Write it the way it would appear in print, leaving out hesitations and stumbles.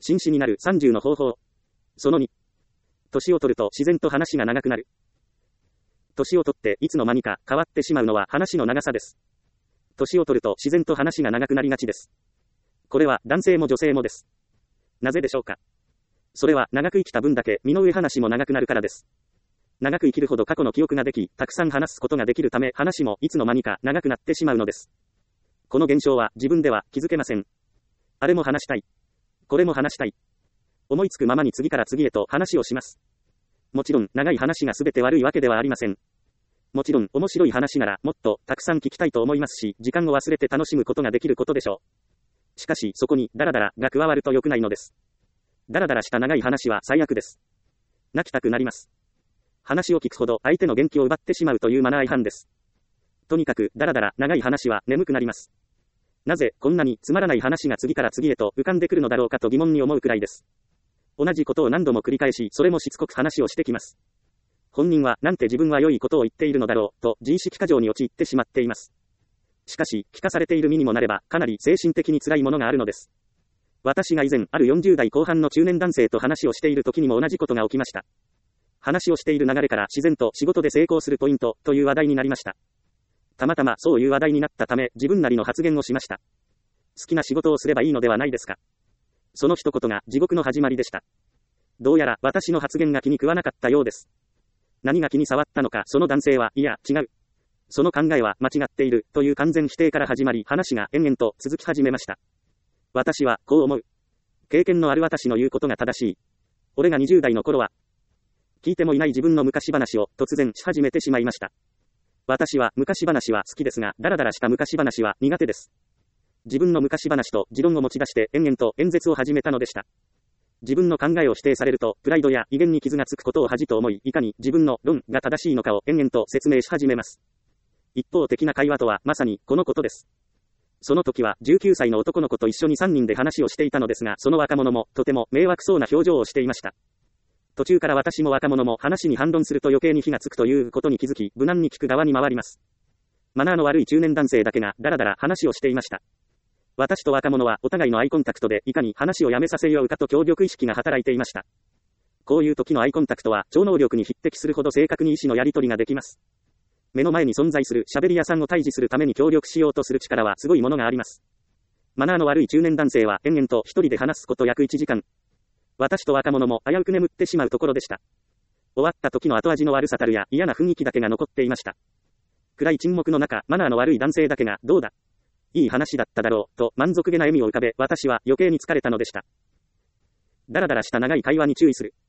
紳士になる30の方法。その2。年を取ると自然と話が長くなる。年を取っていつの間にか変わってしまうのは話の長さです。年を取ると自然と話が長くなりがちです。これは男性も女性もです。なぜでしょうか。それは長く生きた分だけ身の上話も長くなるからです。長く生きるほど過去の記憶ができ、たくさん話すことができるため話もいつの間にか長くなってしまうのです。この現象は自分では気づけません。あれも話したい。これも話したい。思いつくままに次から次へと話をします。もちろん長い話が全て悪いわけではありません。もちろん面白い話ならもっとたくさん聞きたいと思いますし、時間を忘れて楽しむことができることでしょう。しかしそこにダラダラが加わると良くないのです。ダラダラした長い話は最悪です。泣きたくなります。話を聞くほど相手の元気を奪ってしまうというマナー違反です。とにかくダラダラ長い話は眠くなります。なぜこんなにつまらない話が次から次へと浮かんでくるのだろうかと疑問に思うくらいです。同じことを何度も繰り返し、それもしつこく話をしてきます。本人はなんて自分は良いことを言っているのだろうと自意識過剰に陥ってしまっています。しかし聞かされている身にもなればかなり精神的に辛いものがあるのです。私が以前ある40代後半の中年男性と話をしている時にも同じことが起きました。話をしている流れから自然と仕事で成功するポイントという話題になりました。たまたまそういう話題になったため自分なりの発言をしました。好きな仕事をすればいいのではないですか。その一言が地獄の始まりでした。どうやら私の発言が気に食わなかったようです。何が気に障ったのかその男性は、いや、違う。その考えは間違っているという完全否定から始まり話が延々と続き始めました。私はこう思う。経験のある私の言うことが正しい。俺が20代の頃は、聞いてもいない自分の昔話を突然し始めてしまいました。私は昔話は好きですが、ダラダラした昔話は苦手です。自分の昔話と持論を持ち出して延々と演説を始めたのでした。自分の考えを否定されると、プライドや威厳に傷がつくことを恥と思い、いかに自分の論が正しいのかを延々と説明し始めます。一方的な会話とはまさにこのことです。その時は19歳の男の子と一緒に3人で話をしていたのですが、その若者もとても迷惑そうな表情をしていました。途中から私も若者も話に反論すると余計に火がつくということに気づき、無難に聞く側に回ります。マナーの悪い中年男性だけがダラダラ話をしていました。私と若者はお互いのアイコンタクトでいかに話をやめさせようかと協力意識が働いていました。こういう時のアイコンタクトは超能力に匹敵するほど正確に意思のやり取りができます。目の前に存在する喋り屋さんを退治するために協力しようとする力はすごいものがあります。マナーの悪い中年男性は延々と一人で話すこと約1時間。私と若者も危うく眠ってしまうところでした。終わった時の後味の悪さたるや嫌な雰囲気だけが残っていました。暗い沈黙の中、マナーの悪い男性だけが、どうだ、いい話だっただろう、と満足げな笑みを浮かべ、私は余計に疲れたのでした。だらだらした長い会話に注意する。